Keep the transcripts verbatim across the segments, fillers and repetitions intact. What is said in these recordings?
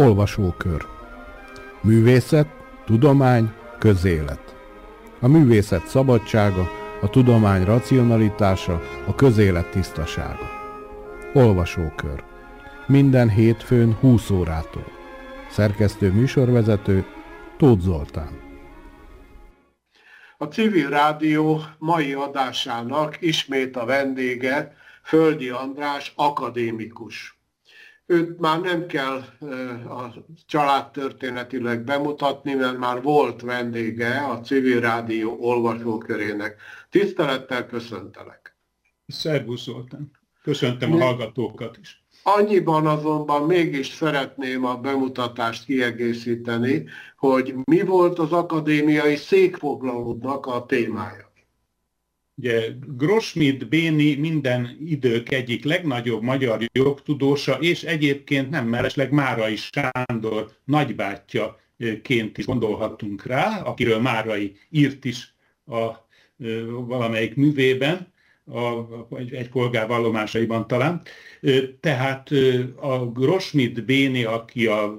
Olvasókör. Művészet, tudomány, közélet. A művészet szabadsága, a tudomány racionalitása, a közélet tisztasága. Olvasókör. Minden hétfőn húsz órától. Szerkesztő műsorvezető Tóth Zoltán. A Civil Rádió mai adásának ismét a vendége Földi András akadémikus. Őt már nem kell a családtörténetileg bemutatni, mert már volt vendége a Civil Rádió olvasókörének. Tisztelettel köszöntelek. Szervusz Zoltán. Köszöntöm a hallgatókat is. Annyiban azonban mégis szeretném a bemutatást kiegészíteni, hogy mi volt az akadémiai székfoglalódnak a témája. Ugye Grossmith Béni minden idők egyik legnagyobb magyar jogtudósa, és egyébként nem mellesleg Márai Sándor nagybátyjaként is gondolhatunk rá, akiről Márai írt is a valamelyik művében, a, egy polgár vallomásaiban talán. Tehát a Grossmith Béni, aki a,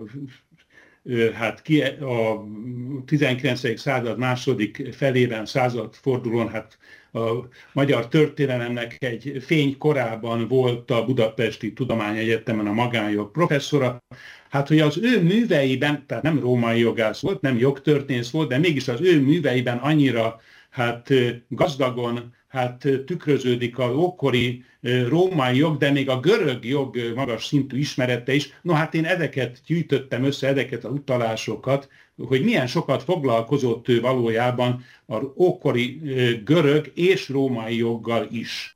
hát ki, a tizenkilencedik század második felében, századfordulón, hát a magyar történelemnek egy fénykorában volt a Budapesti Tudományegyetemen a magánjog professzora. Hát, hogy az ő műveiben, tehát nem római jogász volt, nem jogtörténész volt, de mégis az ő műveiben annyira hát gazdagon hát tükröződik az ókori római jog, de még a görög jog magas szintű ismerete is. No hát én ezeket gyűjtöttem össze, ezeket az utalásokat, hogy milyen sokat foglalkozott ő valójában az ókori görög és római joggal is.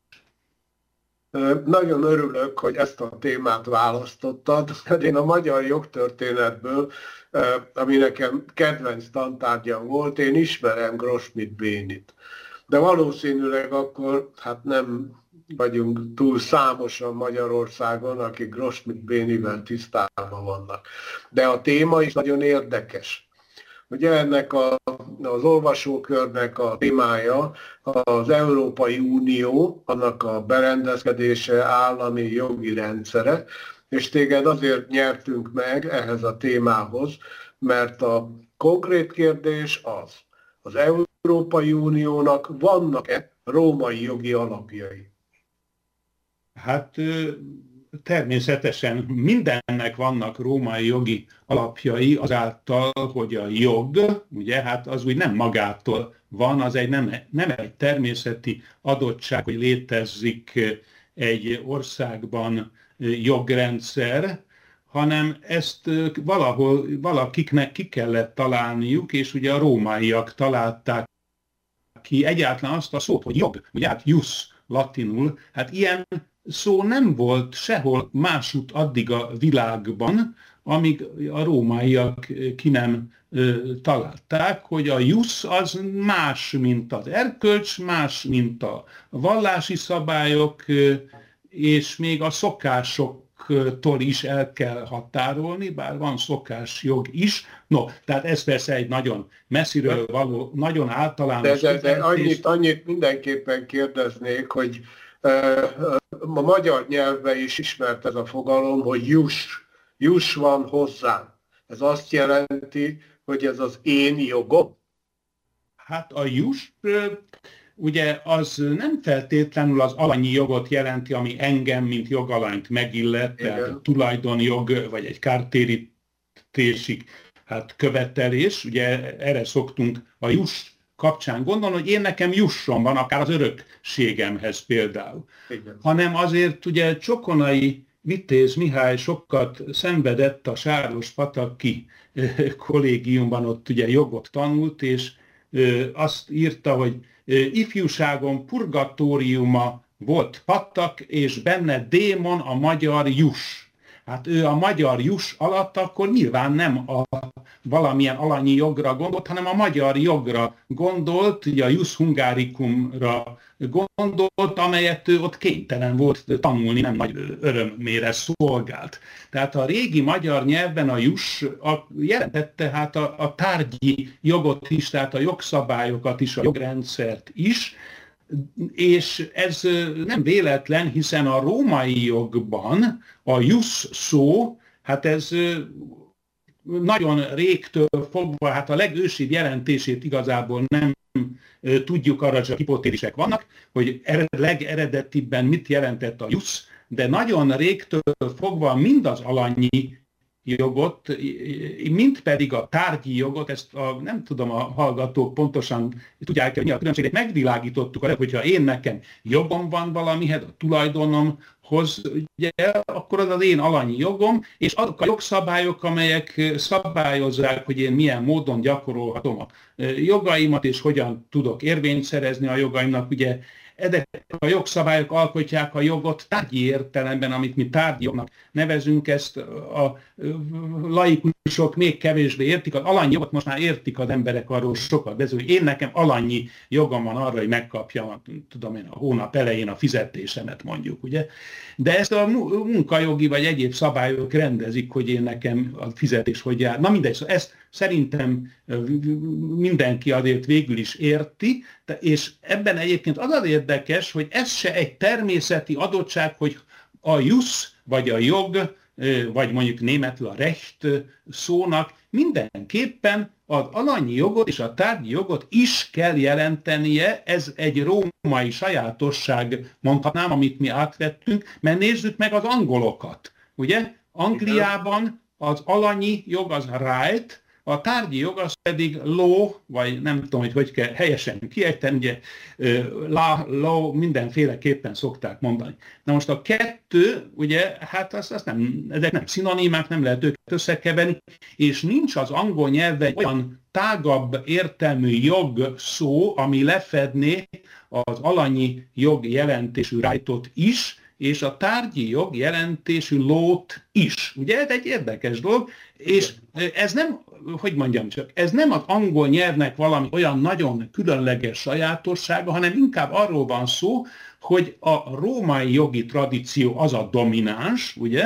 Nagyon örülök, hogy ezt a témát választottad, mert én a magyar jogtörténetből, ami nekem kedvenc tantárgyam volt, én ismerem Grossmith Bénit. De valószínűleg akkor hát nem vagyunk túl számosan Magyarországon, akik Grossmith Bénivel tisztában vannak. De a téma is nagyon érdekes. Ugye ennek a, az olvasókörnek a témája az Európai Unió, annak a berendezkedése, állami jogi rendszere, és téged azért nyertünk meg ehhez a témához, mert a konkrét kérdés az, az Európai Uniónak vannak-e római jogi alapjai? Hát természetesen mindennek vannak római jogi alapjai azáltal, hogy a jog, ugye, hát az úgy nem magától van, az egy nem, nem egy természeti adottság, hogy létezik egy országban jogrendszer, hanem ezt valahol valakiknek ki kellett találniuk, és ugye a rómaiak találták ki egyáltalán azt a szót, hogy jog, ugye hát jus latinul, hát ilyen szó nem volt sehol másút addig a világban, amíg a rómaiak ki nem ö, találták, hogy a jus az más, mint az erkölcs, más, mint a vallási szabályok, ö, és még a szokásoktól is el kell határolni, bár van szokásjog is. No, tehát ez persze egy nagyon messziről való, nagyon általános... De, de, de annyit, annyit mindenképpen kérdeznék, hogy a magyar nyelvben is ismert ez a fogalom, hogy juss, juss van hozzám. Ez azt jelenti, hogy ez az én jogom? Hát a juss, ugye az nem feltétlenül az alanyi jogot jelenti, ami engem, mint jogalanyt megillet, tehát a tulajdonjog, vagy egy kártérítési hát követelés, ugye erre szoktunk a juss kapcsán gondolni, hogy én nekem jusson van, akár az örökségemhez például. Igen. Hanem azért ugye Csokonai Vitéz Mihály sokat szenvedett a Sáros-pataki kollégiumban, ott ugye jogot tanult, és azt írta, hogy ifjúságon purgatóriuma volt patak, és benne démon a magyar juss. Hát ő a magyar juss alatt akkor nyilván nem a valamilyen alanyi jogra gondolt, hanem a magyar jogra gondolt, ugye a jus hungáricumra gondolt, amelyet ő ott kénytelen volt tanulni, nem nagy örömére szolgált. Tehát a régi magyar nyelvben a jus jelentette hát a, a tárgyi jogot is, tehát a jogszabályokat is, a jogrendszert is, és ez nem véletlen, hiszen a római jogban a jus szó, hát ez nagyon régtől fogva, hát a legősibb jelentését igazából nem tudjuk, arra csak hipotézisek vannak, hogy legeredetibben mit jelentett a ius, de nagyon régtől fogva mind az alanyi jogot, mint pedig a tárgyi jogot, ezt a, nem tudom, a hallgatók pontosan tudják, hogy mi a különbséget megvilágítottuk, hogyha én nekem jogom van valamihez, a tulajdonomhoz, ugye, akkor az az én alanyi jogom, és azok a jogszabályok, amelyek szabályozzák, hogy én milyen módon gyakorolhatom a jogaimat, és hogyan tudok érvényt szerezni a jogaimnak, ugye, ezek a jogszabályok alkotják a jogot tárgyi értelemben, amit mi tárgyi jognak nevezünk, ezt a laikusok még kevésbé értik, az alanyi jogot most már értik az emberek, arról sokat beszélünk. Én nekem alanyi jogom van arra, hogy megkapjam, tudom én, a hónap elején a fizetésemet mondjuk, ugye. De ezt a munkajogi vagy egyéb szabályok rendezik, hogy én nekem a fizetés hogy jár. Na mindegy, szóval ezt szerintem mindenki azért végül is érti, és ebben egyébként az az érdekes, hogy ez se egy természeti adottság, hogy a jus, vagy a jog, vagy mondjuk németül a recht szónak mindenképpen az alanyi jogot és a tárgyi jogot is kell jelentenie, ez egy római sajátosság, mondhatnám, amit mi átvettünk, mert nézzük meg az angolokat, ugye? Angliában az alanyi jog az right, a tárgyi jog az pedig law, vagy nem tudom, hogy hogy kell helyesen kiejteni, ugye la, law mindenféleképpen szokták mondani. Na most a kettő, ugye, hát az, az nem, ezek nem szinonimák, nem lehet őket összekeverni, és nincs az angol nyelven olyan tágabb értelmű jog szó, ami lefedné az alanyi jog jelentésű rightot is, és a tárgyi jog jelentésű law-t is. Ugye ez egy érdekes dolog, és ez nem, hogy mondjam csak, ez nem az angol nyelvnek valami olyan nagyon különleges sajátossága, hanem inkább arról van szó, hogy a római jogi tradíció az a domináns, ugye,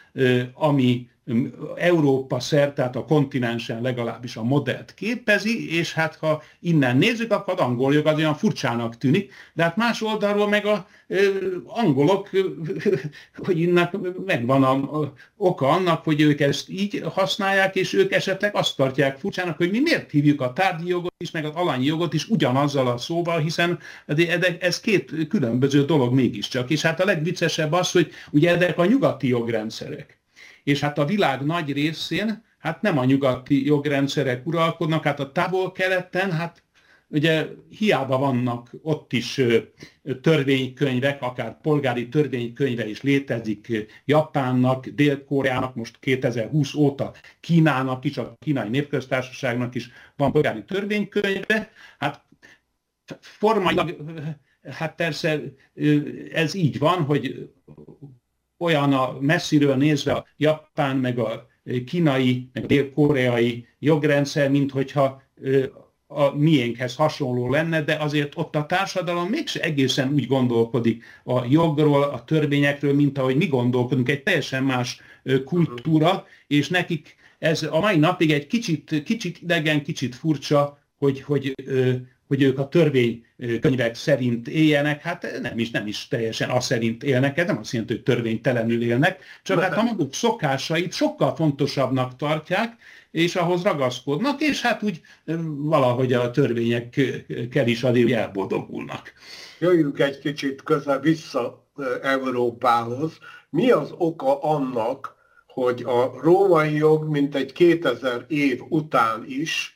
ami Európa szerte, tehát a kontinensen legalábbis a modellt képezi, és hát ha innen nézzük, akkor az angol jog az olyan furcsának tűnik, de hát más oldalról meg az angolok, hogy innen megvan a oka annak, hogy ők ezt így használják, és ők esetleg azt tartják furcsának, hogy mi miért hívjuk a tárgyi jogot is, meg az alanyi jogot is ugyanazzal a szóval, hiszen ez két különböző dolog mégiscsak. És hát a legviccesebb az, hogy ugye ezek a nyugati jogrendszerek. És hát a világ nagy részén, hát nem a nyugati jogrendszerek uralkodnak, hát a távol-keleten, hát ugye hiába vannak ott is törvénykönyvek, akár polgári törvénykönyve is létezik Japánnak, Dél-Koreának, most kétezer-húsz óta Kínának is, a Kínai Népköztársaságnak is van polgári törvénykönyve, hát formailag, hát persze ez így van, hogy olyan a messziről nézve a japán, meg a kínai, meg a dél-koreai jogrendszer, mint hogyha a miénkhez hasonló lenne, de azért ott a társadalom mégse egészen úgy gondolkodik a jogról, a törvényekről, mint ahogy mi gondolkodunk, egy teljesen más kultúra, és nekik ez a mai napig egy kicsit, kicsit idegen, kicsit furcsa, hogy, hogy hogy ők a törvénykönyvek szerint éljenek, hát nem is, nem is teljesen az szerint élnek, ez nem azt jelenti, hogy törvénytelenül élnek, csak hát a maguk szokásait sokkal fontosabbnak tartják, és ahhoz ragaszkodnak, és hát úgy valahogy a törvényekkel is azért elboldogulnak. Jöjjünk egy kicsit közel vissza Európához. Mi az oka annak, hogy a római jog mintegy kétezer év után is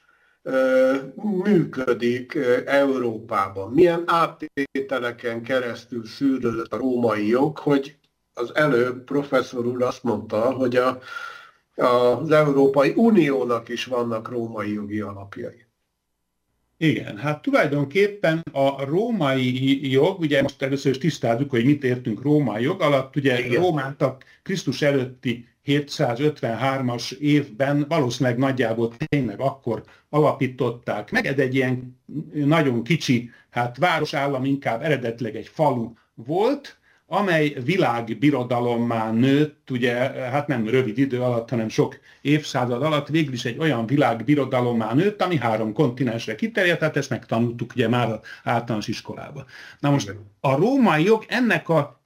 működik Európában? Milyen áttételeken keresztül szűrődött a római jog, hogy az előbb professzor úr azt mondta, hogy a, az Európai Uniónak is vannak római jogi alapjai. Igen, hát tulajdonképpen a római jog, ugye most először is tisztázzuk, hogy mit értünk római jog alatt, ugye igen. Rómát a Krisztus előtti hétszázötvenhármas évben valószínűleg nagyjából tényleg akkor alapították meg. Ez egy ilyen nagyon kicsi, hát városállam, inkább eredetileg egy falu volt, amely világbirodalommá nőtt, ugye hát nem rövid idő alatt, hanem sok évszázad alatt végül is egy olyan világbirodalommá nőtt, ami három kontinensre kiterjedt, tehát ezt megtanultuk ugye már az általános iskolában. Na most a római jog ennek a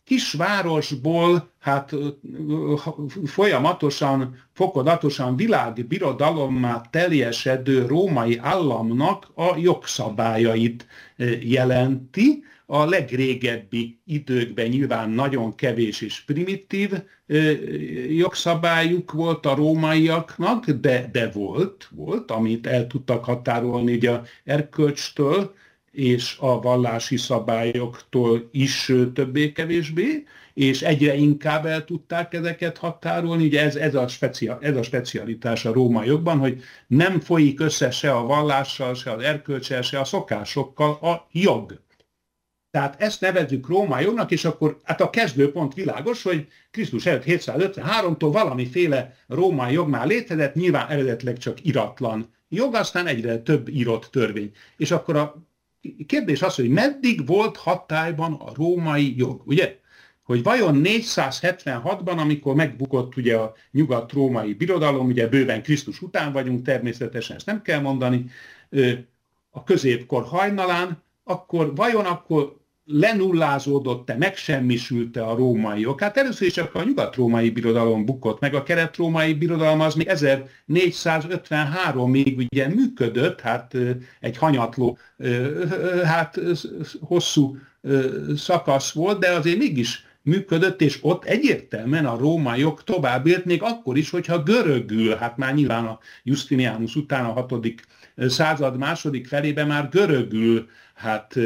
kisvárosból hát folyamatosan, fokozatosan világbirodalommá teljesedő római államnak a jogszabályait jelenti. A legrégebbi időkben nyilván nagyon kevés és primitív jogszabályuk volt a rómaiaknak, de, de volt, volt, amit el tudtak határolni ugye a erkölcstől, és a vallási szabályoktól is többé-kevésbé, és egyre inkább el tudták ezeket határolni. Ugye ez, ez, a specia, ez a specialitás a római jogban, hogy nem folyik össze se a vallással, se az erkölccsel, se a szokásokkal a jog. Tehát ezt nevezzük római jognak, és akkor hát a kezdőpont világos, hogy Krisztus előtt hétszázötvenháromtól valamiféle római jog már létezett, nyilván eredetileg csak iratlan jog, aztán egyre több írott törvény. És akkor a kérdés az, hogy meddig volt hatályban a római jog, ugye? Hogy vajon négyszázhetvenhatban, amikor megbukott ugye a nyugat-római birodalom, ugye bőven Krisztus után vagyunk, természetesen ezt nem kell mondani, a középkor hajnalán, akkor vajon akkor lenullázódott-e, megsemmisült-e a római jog? Hát először is csak a nyugat-római birodalom bukott meg, a kelet-római birodalom az még ezernégyszázötvenháromig ugye működött, hát egy hanyatló, hát hosszú szakasz volt, de azért mégis működött, és ott egyértelműen a római jog tovább élt, még akkor is, hogyha görögül, hát már nyilván a Justinianus után a hatodik század második felében már görögül, hát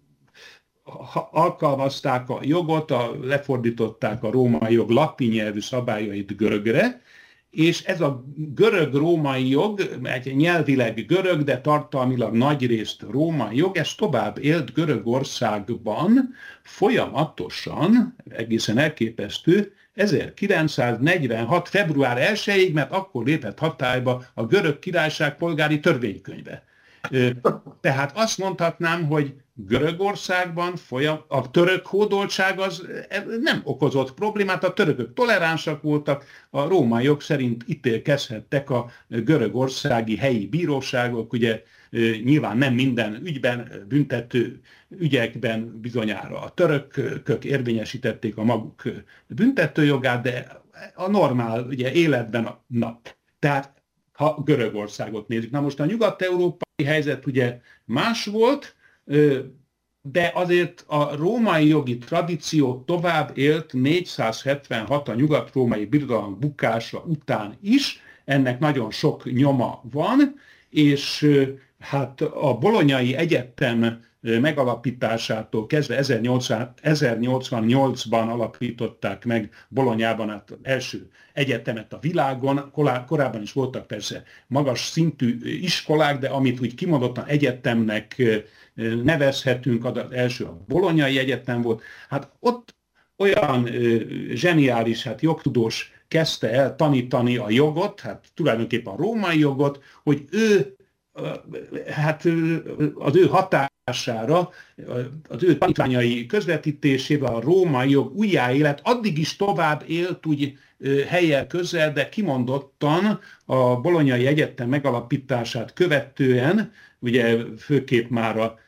alkalmazták a jogot, a, lefordították a római jog latin nyelvű szabályait görögre, és ez a görög-római jog, egy nyelvileg görög, de tartalmilag nagyrészt római jog, ez tovább élt Görögországban folyamatosan, egészen elképesztő, ezerkilencszáznegyvenhat. február elsejéig, mert akkor lépett hatályba a Görög Királyság polgári törvénykönyve. Tehát azt mondhatnám, hogy Görögországban folyam, a török hódoltság az nem okozott problémát, a törökök toleránsak voltak, a római jog szerint ítélkezhettek a görögországi helyi bíróságok, ugye nyilván nem minden ügyben, büntető ügyekben bizonyára a törökök érvényesítették a maguk büntetőjogát, de a normál ugye, életben a nap. Tehát ha Görögországot nézzük. Na most a nyugat-európai helyzet ugye más volt, de azért a római jogi tradíció tovább élt négyszázhetvenhat a nyugat-római birodalom bukása után is, ennek nagyon sok nyoma van, és hát a Bolonyai Egyetem megalapításától kezdve ezernyolcvannyolcban alapították meg Bolonyában hát az első egyetemet a világon. Korábban is voltak persze magas szintű iskolák, de amit úgy kimondottan egyetemnek nevezhetünk, az első a Bolonyai Egyetem volt. Hát ott olyan zseniális, hát jogtudós kezdte el tanítani a jogot, hát tulajdonképpen a római jogot, hogy ő hát az ő hatására, az ő tanítványai közvetítésével a római jog újjáélet addig is tovább élt úgy helyel közel, de kimondottan a Bolonyai Egyetem megalapítását követően, ugye főképp már a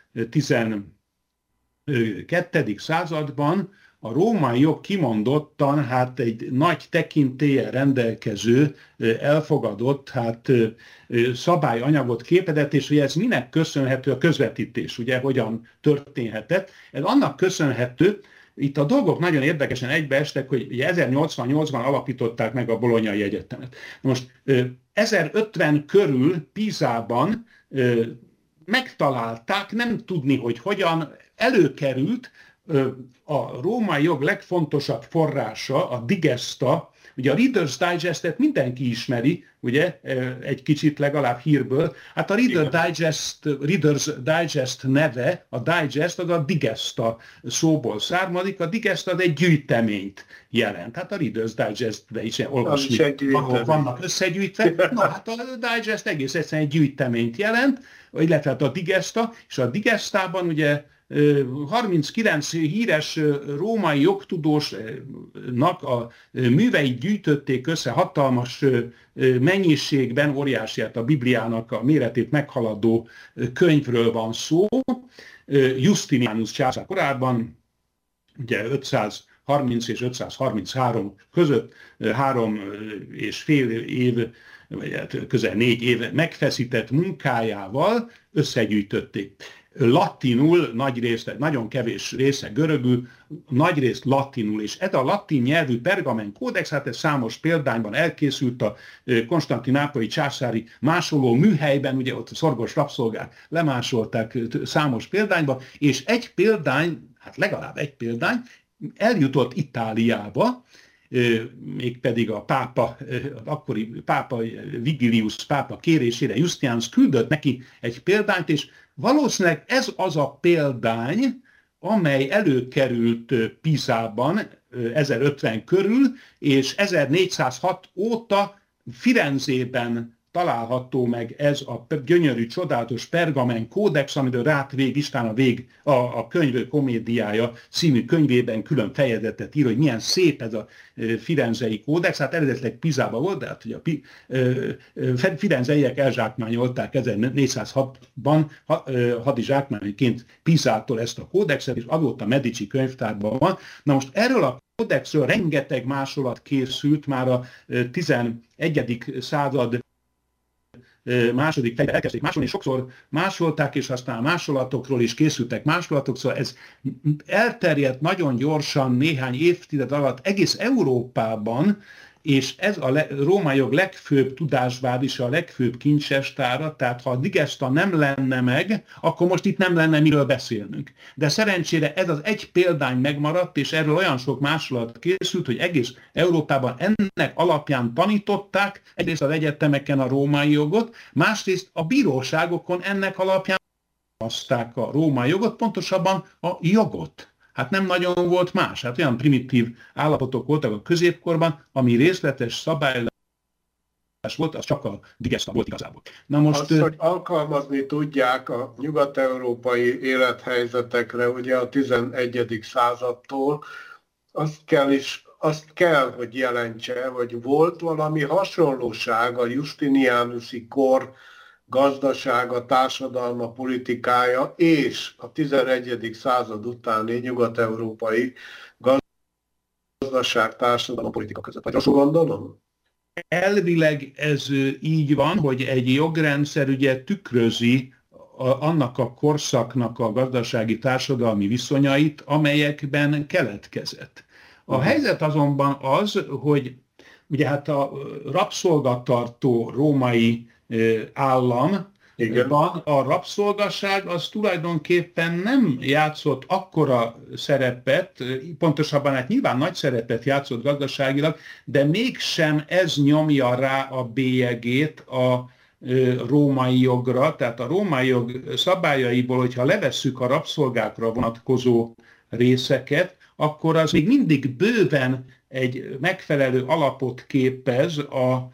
tizenkettedik században a római jog kimondottan hát egy nagy tekintéllyel rendelkező, elfogadott hát szabályanyagot képezett, és hogy ez minek köszönhető a közvetítés, ugye hogyan történhetett. Ez annak köszönhető, itt a dolgok nagyon érdekesen egybeestek, hogy ugye ezernyolcvannyolcban alapították meg a Bolonyai Egyetemet. Most ezerötven körül Písában megtalálták, nem tudni, hogy hogyan, előkerült a római jog legfontosabb forrása, a Digesta. Ugye a Reader's Digest-et mindenki ismeri, ugye, egy kicsit legalább hírből. Hát a Reader Digest, Reader's Digest neve, a Digest az a Digesta szóból származik. A Digesta az egy gyűjteményt jelent. Hát a Reader's Digest-be is olvasni vannak összegyűjtve. Na hát a Digest egész egyszerűen egy gyűjteményt jelent, illetve a Digesta, és a Digestában ugye harminckilenc híres római jogtudósnak a műveit gyűjtötték össze hatalmas mennyiségben, óriási, hát a Bibliának a méretét meghaladó könyvről van szó. Justinianus császár korábban, ugye ötszázharmincnyolc ötszázharminc és ötszázharminchárom között három és fél év, vagy hát közel négy év megfeszített munkájával összegyűjtötték. Latinul nagy része, nagyon kevés része görögül, nagy részt latinul, és ez a latin nyelvű pergamen kódex, hát ez számos példányban elkészült a konstantinápolyi császári másoló műhelyben, ugye ott a szorgos rabszolgák lemásolták számos példányba, és egy példány, hát legalább egy példány eljutott Itáliába, mégpedig a pápa, az akkori pápa Vigilius pápa kérésére Justianus küldött neki egy példányt, és valószínűleg ez az a példány, amely előkerült Pisában ezerötven körül, és ezernégyszázhat óta Firenzében található meg ez a gyönyörű, csodálatos pergamen kódex, amiről Ráth-Vég István a, vég, a, a könyv komédiája című könyvében külön fejezetet ír, hogy milyen szép ez a firenzei kódex. Hát eredetileg Pisában volt, de hát ugye a pi, firenzeiek elzsákmányolták ezernégyszázhatban hadizsákmányként Pisától ezt a kódexet, és azóta Medici könyvtárban van. Na most erről a kódexről rengeteg másolat készült már a tizenegyedik század második fejben elkezdték másolni, és sokszor másolták, és aztán a másolatokról is készültek másolatok, szóval ez elterjedt nagyon gyorsan néhány évtized alatt egész Európában, és ez a le, római jog legfőbb tudásbázisa, a legfőbb kincsestára, tehát ha a digesta nem lenne meg, akkor most itt nem lenne miről beszélnünk. De szerencsére ez az egy példány megmaradt, és erről olyan sok másolat készült, hogy egész Európában ennek alapján tanították, egyrészt az egyetemeken a római jogot, másrészt a bíróságokon ennek alapján hozták a római jogot, pontosabban a jogot. Hát nem nagyon volt más, hát olyan primitív állapotok voltak a középkorban, ami részletes szabályozás volt, az csak a digesta volt igazából. Na most, azt, hogy alkalmazni tudják a nyugat-európai élethelyzetekre, ugye a tizenegyedik századtól, azt kell is, azt kell, hogy jelentse, hogy volt valami hasonlóság a Justinianusi kor gazdasága, társadalma, politikája és a tizenegyedik század utáni nyugat-európai gazdaság, társadalom, politika között. Vagy azt gondolom? Elvileg ez így van, hogy egy jogrendszer ugye tükrözi a, annak a korszaknak a gazdasági, társadalmi viszonyait, amelyekben keletkezett. A uh-huh. helyzet azonban az, hogy ugye hát a rabszolgatartó római államban a rabszolgaság az tulajdonképpen nem játszott akkora szerepet, pontosabban hát nyilván nagy szerepet játszott gazdaságilag, de mégsem ez nyomja rá a bélyegét a római jogra, tehát a római jog szabályaiból, hogyha levesszük a rabszolgákra vonatkozó részeket, akkor az még mindig bőven egy megfelelő alapot képez a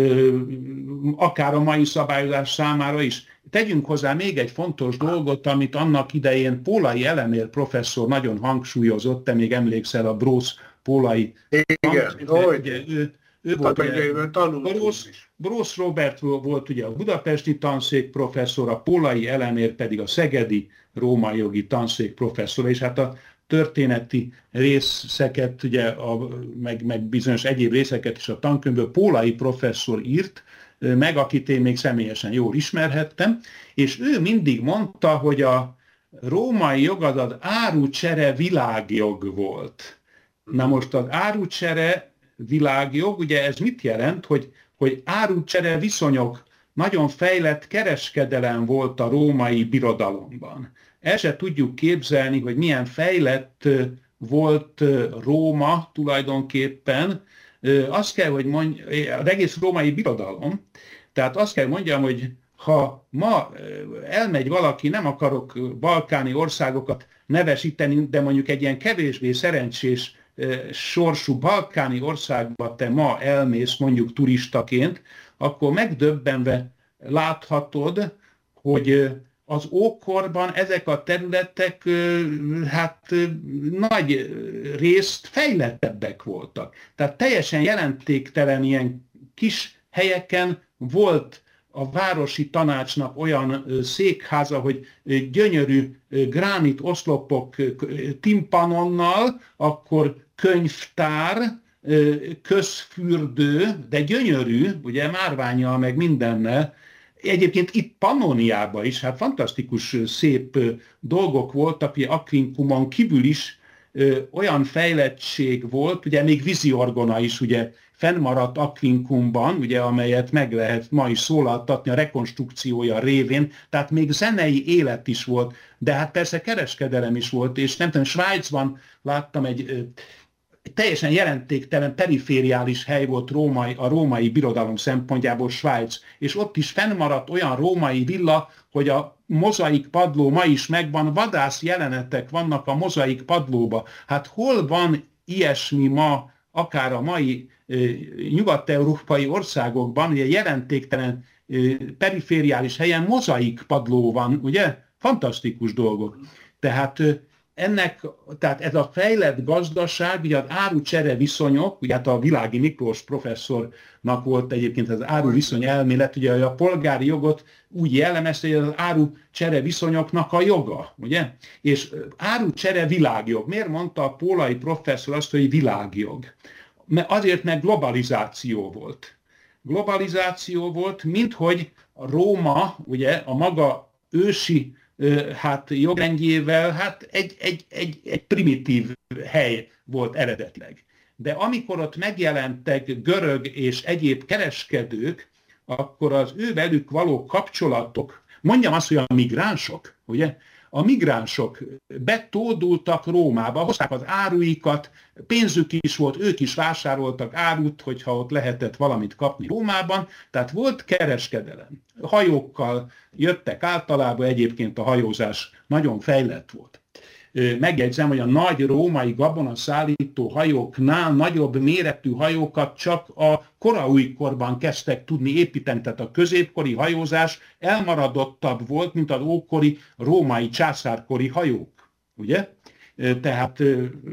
akár a mai szabályozás számára is. Tegyünk hozzá még egy fontos dolgot, amit annak idején Pólai Elemér professzor nagyon hangsúlyozott, te még emlékszel a Brósz Pólai. Igen, hogy? Ő, ő volt, Brósz, Brósz Robert volt ugye a budapesti tanszék professzor, a Pólai Elemér pedig a szegedi római jogi tanszék professzor, és hát a történeti részeket, ugye, a, meg, meg bizonyos egyéb részeket is a tankönyvből Pólai professzor írt, meg akit én még személyesen jól ismerhettem, és ő mindig mondta, hogy a római jog az az árucsere világjog volt. Na most az árucsere világjog, ugye ez mit jelent, hogy, hogy árucsere viszonyok, nagyon fejlett kereskedelem volt a római birodalomban. El se tudjuk képzelni, hogy milyen fejlett volt Róma tulajdonképpen. Azt kell, hogy mondjam, az egész római birodalom, tehát azt kell mondjam, hogy ha ma elmegy valaki, nem akarok balkáni országokat nevesíteni, de mondjuk egy ilyen kevésbé szerencsés sorsú balkáni országba te ma elmész mondjuk turistaként, akkor megdöbbenve láthatod, hogy az ókorban ezek a területek hát nagy részt fejlettebbek voltak. Tehát teljesen jelentéktelen ilyen kis helyeken volt a városi tanácsnak olyan székháza, hogy gyönyörű gránit oszlopok timpanonnal, akkor könyvtár, közfürdő, de gyönyörű, ugye márvánnyal meg mindennel. Egyébként itt Pannoniában is, hát fantasztikus szép dolgok voltak, ugye Aquincumon kívül is ö, olyan fejlettség volt, ugye még víziorgona is ugye fennmaradt Aquincumban, ugye, amelyet meg lehet ma is szólaltatni a rekonstrukciója révén, tehát még zenei élet is volt, de hát persze kereskedelem is volt, és nem tudom, Svájcban láttam egy ö, teljesen jelentéktelen, perifériális hely volt római, a római birodalom szempontjából Svájc, és ott is fennmaradt olyan római villa, hogy a mozaik padló ma is megvan, vadász jelenetek vannak a mozaik padlóba. Hát hol van ilyesmi ma, akár a mai e, nyugat-európai országokban, ugye jelentéktelen e, perifériális helyen mozaik padló van, ugye? Fantasztikus dolgok. Tehát e, Ennek, tehát ez a fejlett gazdaság, ugye az árucsere viszonyok, ugye hát a Világi Miklós professzornak volt egyébként az áruviszony elmélet, ugye a polgári jogot úgy jellemezte, hogy az árucsere viszonyoknak a joga, ugye? És árucsere világjog. Miért mondta a pólai professzor azt, hogy világjog? Mert azért, mert globalizáció volt. Globalizáció volt, minthogy a Róma, ugye a maga ősi hát jogrendjével, hát egy, egy, egy, egy primitív hely volt eredetileg. De amikor ott megjelentek görög és egyéb kereskedők, akkor az ő velük való kapcsolatok, mondjam azt, hogy a migránsok, ugye? A migránsok betódultak Rómába, hozták az áruikat, pénzük is volt, ők is vásároltak árut, hogyha ott lehetett valamit kapni Rómában, tehát volt kereskedelem. Hajókkal jöttek általában, egyébként a hajózás nagyon fejlett volt. Megjegyzem, hogy a nagy római gabonaszállító hajóknál nagyobb méretű hajókat csak a koraújkorban kezdtek tudni építeni, tehát a középkori hajózás elmaradottabb volt, mint az ókori római császárkori hajók, ugye? Tehát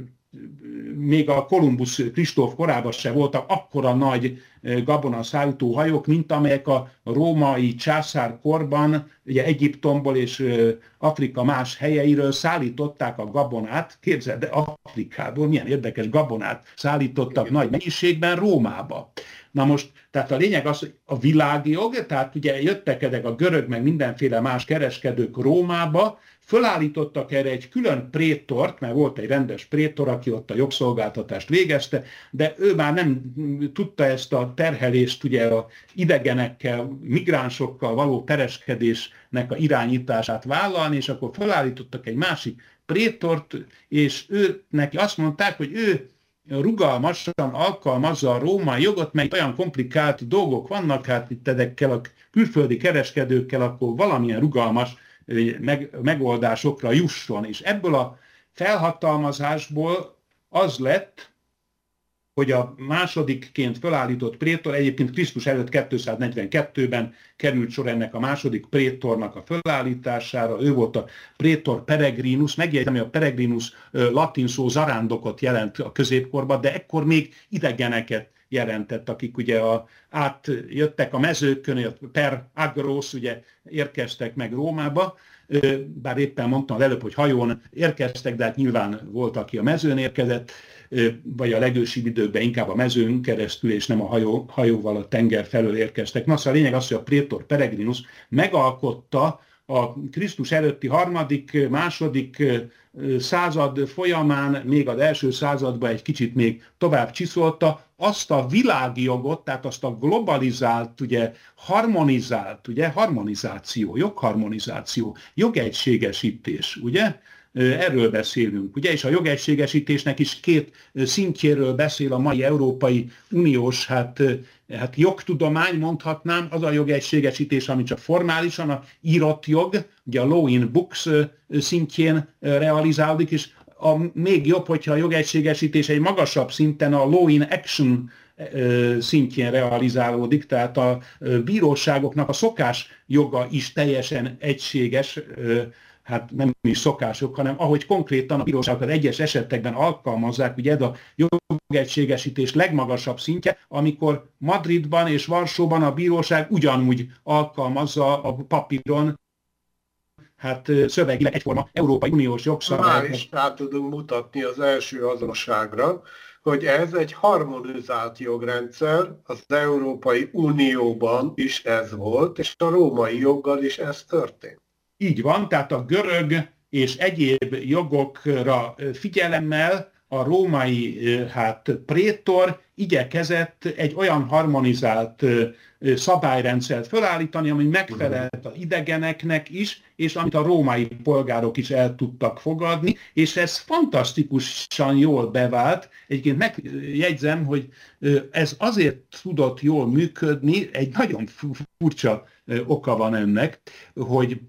még a Kolumbusz Kristóf korában se voltak akkora nagy gabonaszállító hajók, mint amelyek a római császárkorban, ugye Egyiptomból és Afrika más helyeiről szállították a gabonát. Képzeld, de Afrikából milyen érdekes gabonát szállítottak igen, nagy mennyiségben Rómába. Na most, tehát a lényeg az, hogy a világjog, tehát ugye jöttek ezek a görög, meg mindenféle más kereskedők Rómába, fölállítottak erre egy külön prétort, mert volt egy rendes prétor, aki ott a jogszolgáltatást végezte, de ő már nem tudta ezt a terhelést, ugye a idegenekkel, migránsokkal való kereskedésnek a irányítását vállalni, és akkor fölállítottak egy másik prétort, és ő, neki azt mondták, hogy ő rugalmasan alkalmazza a római jogot, mert olyan komplikált dolgok vannak, hát itt ezekkel a külföldi kereskedőkkel, akkor valamilyen rugalmas meg, megoldásokra jusson. És ebből a felhatalmazásból az lett, hogy a másodikként felállított prétor, egyébként Krisztus előtt kétszáznegyvenkettőben került sor ennek a második prétornak a felállítására, ő volt a prétor peregrinus, megjegyzem, hogy a peregrinus latin szó zarándokot jelent a középkorban, de ekkor még idegeneket jelentett, akik ugye a, átjöttek a mezőkön, per agros, ugye érkeztek meg Rómába, bár éppen mondtam előbb, hogy hajón érkeztek, de hát nyilván volt, aki a mezőn érkezett, vagy a legősibb időkben inkább a mezőn keresztül, és nem a hajó, hajóval a tenger felől érkeztek. Na, szóval a lényeg az, hogy a prétor peregrinus megalkotta a Krisztus előtti harmadik, második század folyamán, még az első században egy kicsit még tovább csiszolta, azt a világjogot, tehát azt a globalizált, ugye, harmonizált, ugye, harmonizáció, jogharmonizáció, jogegységesítés, ugye? Erről beszélünk, ugye, és a jogegységesítésnek is két szintjéről beszél a mai Európai Uniós, hát, hát jogtudomány, mondhatnám, az a jogegységesítés, ami csak formálisan a írott jog, ugye a law in books szintjén realizálódik, és a, még jobb, hogyha a jogegységesítés egy magasabb szinten a law in action szintjén realizálódik, tehát a bíróságoknak a szokás joga is teljesen egységes, hát nem is szokások, hanem ahogy konkrétan a bíróságokat egyes esetekben alkalmazzák, ugye ez a jogegységesítés legmagasabb szintje, amikor Madridban és Varsóban a bíróság ugyanúgy alkalmazza a papíron, hát szövegileg egyforma Európai Uniós jogszabály. Már is rá tudunk mutatni az első azonosságra, hogy ez egy harmonizált jogrendszer, az Európai Unióban is ez volt, és a római joggal is ez történt. Így van, tehát a görög és egyéb jogokra figyelemmel a római hát, prétor igyekezett egy olyan harmonizált szabályrendszert felállítani, ami megfelelt az idegeneknek is, és amit a római polgárok is el tudtak fogadni, és ez fantasztikusan jól bevált. Egyébként megjegyzem, hogy ez azért tudott jól működni, egy nagyon furcsa oka van ennek, hogy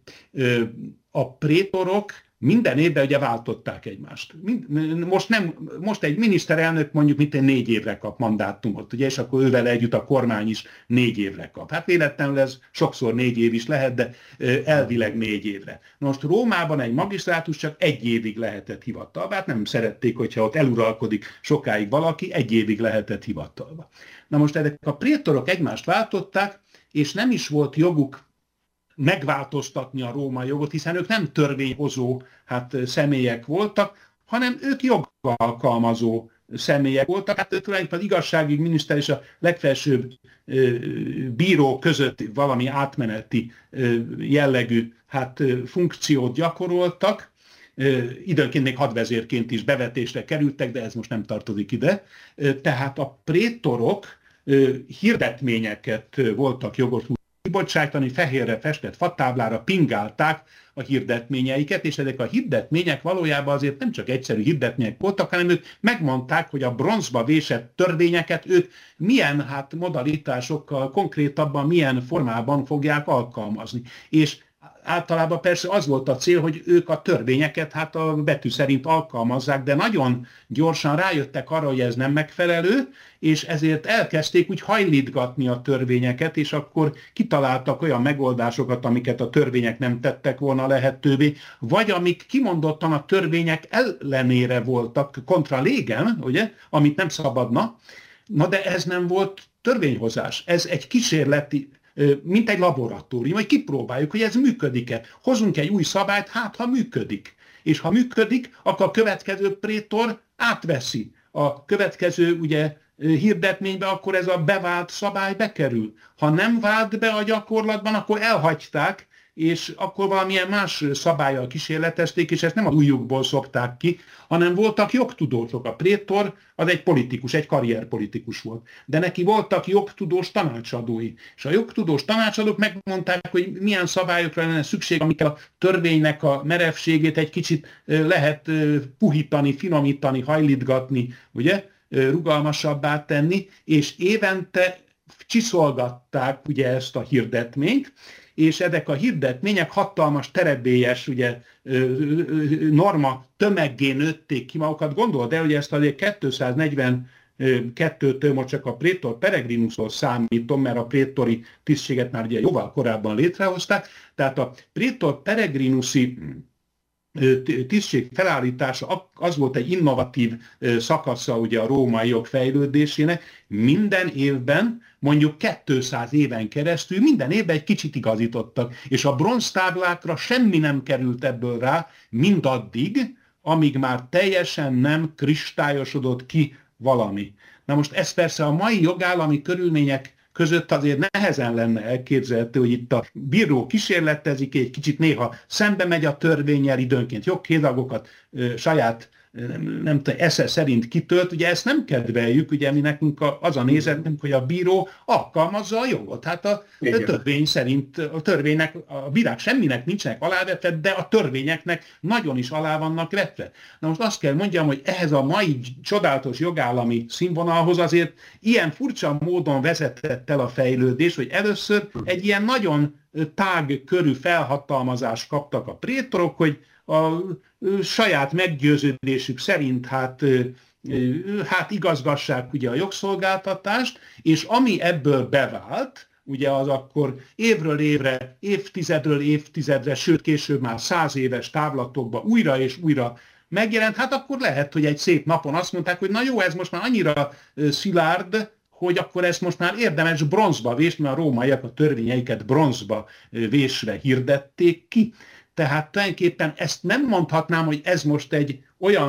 a prétorok minden évben ugye váltották egymást. Most, nem, most egy miniszterelnök mondjuk mint egy négy évre kap mandátumot, ugye, és akkor ővel együtt a kormány is négy évre kap. Hát véletlenül ez sokszor négy év is lehet, de elvileg négy évre. Most Rómában egy magisztrátus csak egy évig lehetett hivatalba. Hát nem szerették, hogyha ott eluralkodik sokáig valaki, egy évig lehetett hivatalba. Na most ezek a prétorok egymást váltották, és nem is volt joguk megváltoztatni a római jogot, hiszen ők nem törvényhozó hát, személyek voltak, hanem ők jogalkalmazó személyek voltak. Hát tulajdonképpen az igazságügyi miniszter és a legfelsőbb ö, bíró között valami átmeneti ö, jellegű hát, ö, funkciót gyakoroltak. Ö, időnként még hadvezérként is bevetésre kerültek, de ez most nem tartozik ide. Ö, tehát a prétorok ö, hirdetményeket ö, voltak jogosultak kibocsátani, fehérre festett fatáblára pingálták a hirdetményeiket, és ezek a hirdetmények valójában azért nem csak egyszerű hirdetmények voltak, hanem ők megmondták, hogy a bronzba vésett törvényeket ők milyen hát modalitásokkal, konkrétabban milyen formában fogják alkalmazni. És általában persze az volt a cél, hogy ők a törvényeket hát a betű szerint alkalmazzák, de nagyon gyorsan rájöttek arra, hogy ez nem megfelelő, és ezért elkezdték úgy hajlítgatni a törvényeket, és akkor kitaláltak olyan megoldásokat, amiket a törvények nem tettek volna lehetővé, vagy amik kimondottan a törvények ellenére voltak, kontra légem, ugye, amit nem szabadna, na de ez nem volt törvényhozás, ez egy kísérleti, mint egy laboratórium, hogy kipróbáljuk, hogy ez működik-e. Hozunk egy új szabályt, hát ha működik. És ha működik, akkor a következő prétor átveszi. A következő ugye, hirdetménybe, akkor ez a bevált szabály bekerül. Ha nem vált be a gyakorlatban, akkor elhagyták, és akkor valamilyen más szabállyal kísérletezték, és ezt nem az ujjukból szokták ki, hanem voltak jogtudósok. A prétor az egy politikus, egy karrierpolitikus volt. De neki voltak jogtudós tanácsadói. És a jogtudós tanácsadók megmondták, hogy milyen szabályokra lenne szükség, amikkel a törvénynek a merevségét egy kicsit lehet puhítani, finomítani, hajlítgatni, ugye, rugalmasabbá tenni, és évente csiszolgatták ugye ezt a hirdetményt, és ezek a hirdetmények hatalmas terebélyes ugye, norma tömeggé nőtték ki magukat. Gondold el, hogy ezt azért kétszáznegyvenkettőtől most csak a prétor peregrinusról számítom, mert a prétori tisztséget már ugye jóval korábban létrehozták, tehát a prétor peregrinusi tisztség felállítása az volt egy innovatív szakasza ugye a római jog fejlődésének. Minden évben, mondjuk kétszáz éven keresztül minden évben egy kicsit igazítottak, és a bronztáblákra semmi nem került ebből rá, mindaddig, amíg már teljesen nem kristályosodott ki valami. Na most ez persze a mai jogállami körülmények között azért nehezen lenne elképzelhető, hogy itt a bíró kísérletezik, egy kicsit néha szembe megy a törvénnyel, időnként joghézagokat saját nem, nem tudom, esze szerint kitölt, ugye ezt nem kedveljük, ugye mi nekünk az a nézetünk, hogy a bíró alkalmazza a jogot. Hát a Igen. törvény szerint, a törvénynek, a bírák semminek nincsenek alávetve, de a törvényeknek nagyon is alá vannak vetve. Na most azt kell mondjam, hogy ehhez a mai csodálatos jogállami színvonalhoz azért ilyen furcsa módon vezetett el a fejlődés, hogy először egy ilyen nagyon tág körű felhatalmazást kaptak a prétorok, hogy a saját meggyőződésük szerint hát, hát igazgassák ugye a jogszolgáltatást, és ami ebből bevált, ugye az akkor évről évre, évtizedről évtizedre, sőt később már száz éves távlatokban újra és újra megjelent, hát akkor lehet, hogy egy szép napon azt mondták, hogy na jó, ez most már annyira szilárd, hogy akkor ezt most már érdemes bronzba vésni, mert a rómaiak a törvényeiket bronzba vésve hirdették ki. Tehát tulajdonképpen ezt nem mondhatnám, hogy ez most egy olyan